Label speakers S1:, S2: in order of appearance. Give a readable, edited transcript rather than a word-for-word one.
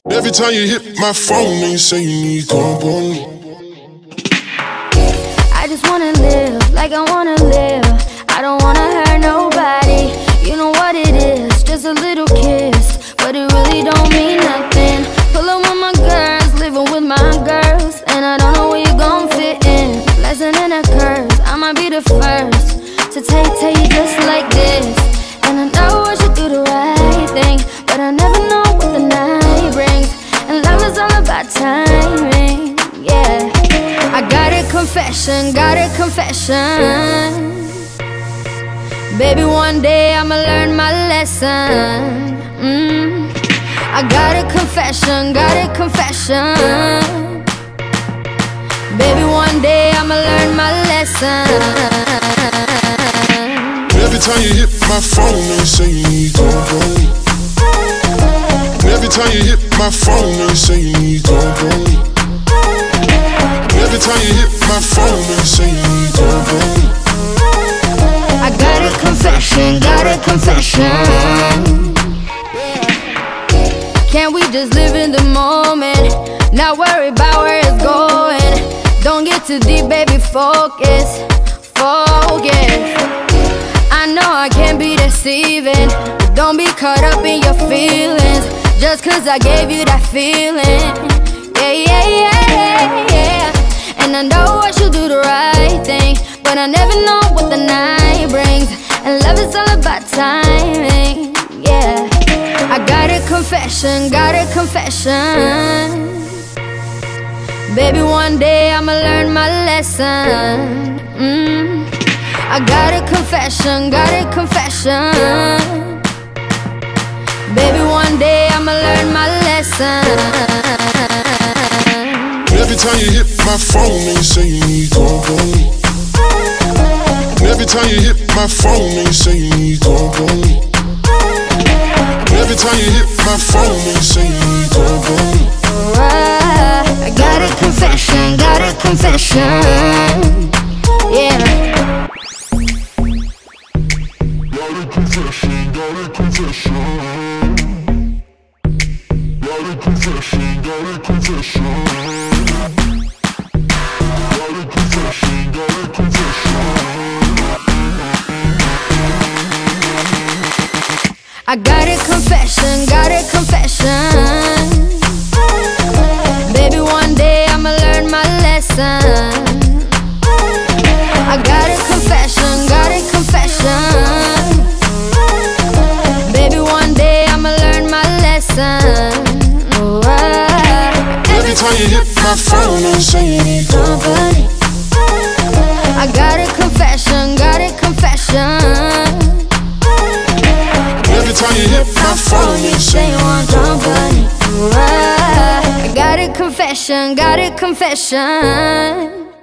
S1: Every time you hit my phone, then you say you need company.
S2: I just wanna live like I wanna live. I don't wanna hurt nobody. You know what it is, just a little kiss, but it really don't mean nothing. Pull up with my girls, living with my girls, and I don't know where you gon' fit in. Blessing and a curse, I might be the first to take you just like this. And I know I should do the right thing, but I never know what the night brings. And love is all about timing, yeah. I got a confession, got a confession. Baby, one day I'ma learn my lesson. I got a confession, got a confession. Baby, one day I'ma learn my lesson.
S1: Every time you hit my phone, then you say you need company. Every time you hit my phone, then you say you need company. Every time you hit my phone, then you say you need company.
S2: I got a confession, got a confession. Can't we just live in the moment, not worry about where it's going? Don't get too deep, baby, focus, focus. I know I can be deceiving, but don't be caught up in your feelings, just cause I gave you that feeling. Yeah, yeah, yeah, yeah. And I know I should do the right thing, but I never know what the night brings. And love is all about timing, yeah. I got a confession, got a confession. Baby, one day I'ma learn my lesson. I got a confession, got a confession. Baby, one day I'ma learn my lesson.
S1: Every time you hit my phone, then you say you need company. Every time you hit my phone, then you say you need company. Every time you hit my phone, then you say you need company.
S2: I got a confession, got a confession. Yeah.
S1: Got a confession, got a confession. Got a confession, got a confession. Got a confession, got a confession.
S2: I got a confession, got a confession. Baby, one day I'ma learn my lesson. I got a confession, got a confession. Baby, one day I'ma learn my lesson.
S1: Every time you hit my phone, then you say you need company.
S2: I got a confession, got a confession.
S1: Every time you hit my phone, then you say you want company.
S2: I got a confession, got a confession.